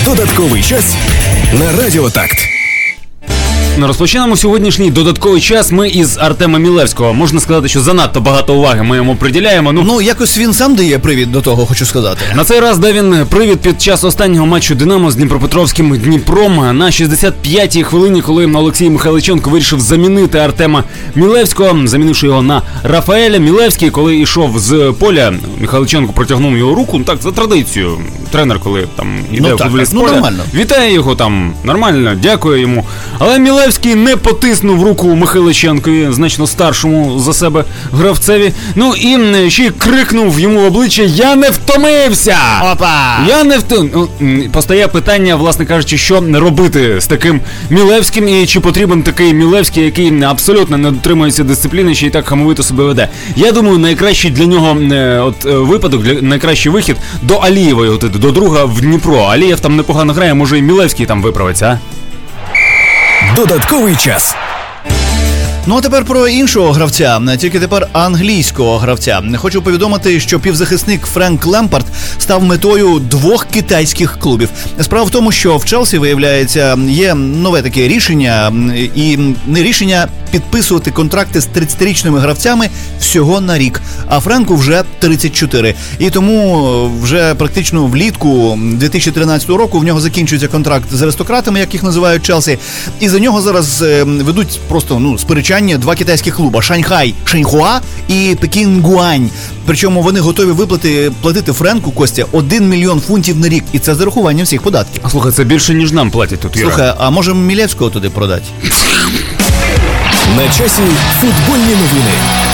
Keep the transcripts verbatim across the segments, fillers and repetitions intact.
Додатковий час на Радіо Такт. Розпочинаємо сьогоднішній додатковий час ми із Артема Мілевського. Можна сказати, що занадто багато уваги ми йому приділяємо. Ну, ну якось він сам дає привід до того, хочу сказати. На цей раз дав він привід під час останнього матчу «Динамо» з Дніпропетровським Дніпром на шістдесят п'ятій хвилині, коли Олексій Михайличенко вирішив замінити Артема Мілевського, замінивши його на Рафаеля. Мілевський, коли йшов з поля, Михайличенко протягнув його руку, ну так, за традицією. Тренер, коли там іде ну, футболіст з ну, поля, нормально. Вітає його там, нормально, дякує йому. Але Мілевський не потиснув руку Михайличенкові, значно старшому за себе гравцеві. Ну і ще й крикнув йому в обличчя: «Я не втомився!» Опа! Я не втомився. Постає питання, власне кажучи, що робити з таким Мілевським, і чи потрібен такий Мілевський, який абсолютно не дотримується дисципліни, ще й так хамовито себе веде. Я думаю, найкращий для нього от, випадок, для, найкращий вихід до Алієвої, от, до друга в Дніпро. Алієв там непогано грає, може і Мілевський там виправиться, а? Додатковий час. Ну а тепер про іншого гравця, тільки тепер англійського гравця. Хочу повідомити, що півзахисник Френк Лемпард став метою двох китайських клубів. Справа в тому, що в Челсі, виявляється, є нове таке рішення, і не рішення підписувати контракти з тридцятирічними гравцями всього на рік, а Френку вже тридцять чотири. І тому вже практично влітку дві тисячі тринадцятого року в нього закінчується контракт з аристократами, як їх називають Челсі, і за нього зараз ведуть просто, ну, сперечання два китайських клуба: Шанхай Шеньхуа і Пекін Гуань. Причому вони готові виплати платити Френку, Костя, один мільйон фунтів на рік, і це з зарахуванням всіх податків. А слухай, це більше, ніж нам платять тут, Юра. Слухай, а може Мілевського туди продати? На часі футбольні новини.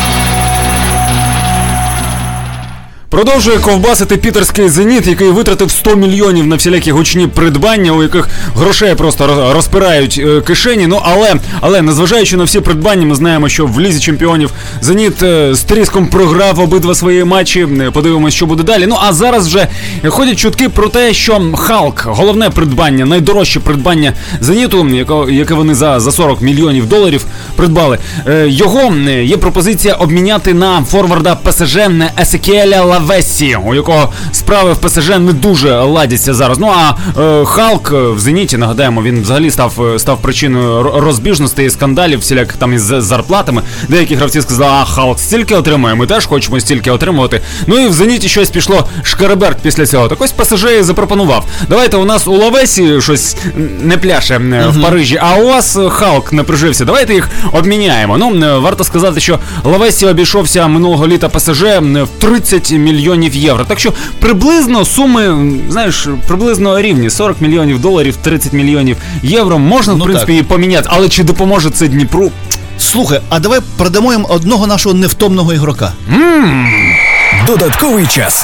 Продовжує ковбасити пітерський «Зеніт», який витратив сто мільйонів на всілякі гучні придбання, у яких грошей просто розпирають е, кишені. Ну, але, але, незважаючи на всі придбання, ми знаємо, що в Лізі чемпіонів «Зеніт» е, з тріском програв обидва свої матчі. Подивимось, що буде далі. Ну, а зараз вже ходять чутки про те, що «Халк», головне придбання, найдорожче придбання «Зеніту», яке, яке вони за, за сорок мільйонів доларів придбали, е, його є пропозиція обміняти на форварда ПСЖ Есекіеля Лавесі, у якого справи в ПСЖ не дуже ладяться зараз. Ну а е, Халк в «Зеніті», нагадаємо, він взагалі став, став причиною розбіжностей і скандалів всіляких там із зарплатами. Деякі гравці сказали: а Халк стільки отримує, ми теж хочемо стільки отримувати. Ну і в «Зеніті» щось пішло шкереберть після цього. Так ось ПСЖ і запропонував: давайте, у нас у Лавесі щось не пляше uh-huh. в Парижі, а у вас Халк не прижився, давайте їх обміняємо. Ну, варто сказати, що Лавесі обійшовся минулого літа ПСЖ в тридцять мільйонів євро. Так що приблизно суми, знаєш, приблизно рівні. сорок мільйонів доларів, тридцять мільйонів євро. Можна, ну, в принципі, і поміняти. Але чи допоможе це Дніпру? Слухай, а давай продамо їм одного нашого невтомного ігрока. Mm. Додатковий час.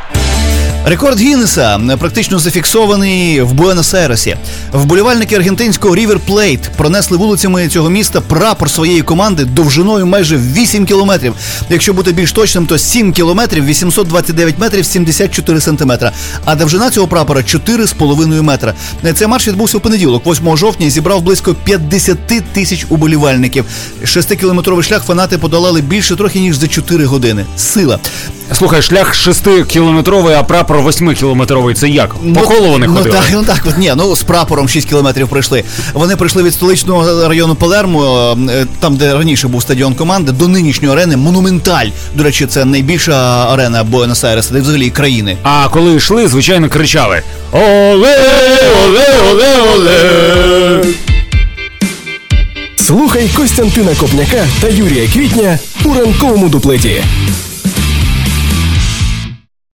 Рекорд Гіннеса практично зафіксований в Буенос-Айресі. Вболівальники аргентинського River Plate пронесли вулицями цього міста прапор своєї команди довжиною майже вісім кілометрів. Якщо бути більш точним, то сім кілометрів, вісімсот двадцять дев'ять метрів, сімдесят чотири сантиметра. А довжина цього прапора чотири з половиною метра. Цей матч відбувся в понеділок, восьмого жовтня, і зібрав близько п'ятдесят тисяч уболівальників. Шестикілометровий шлях фанати подолали більше трохи, ніж за чотири години. Сила. Слухай, шлях шестикілометровий, а прапор восьмикілометровий. Це як? По колу вони ну, ходили? Ну так, ну так, от ні, ну з прапором шість кілометрів пройшли. Вони прийшли від столичного району Палермо, там, де раніше був стадіон команди, до нинішньої арени Монументаль. До речі, це найбільша арена Буенос-Айреса, де взагалі країни. А коли йшли, звичайно, кричали: «Оле, оле, оле, оле!» Слухай Костянтина Копняка та Юрія Квітня у ранковому дуплеті.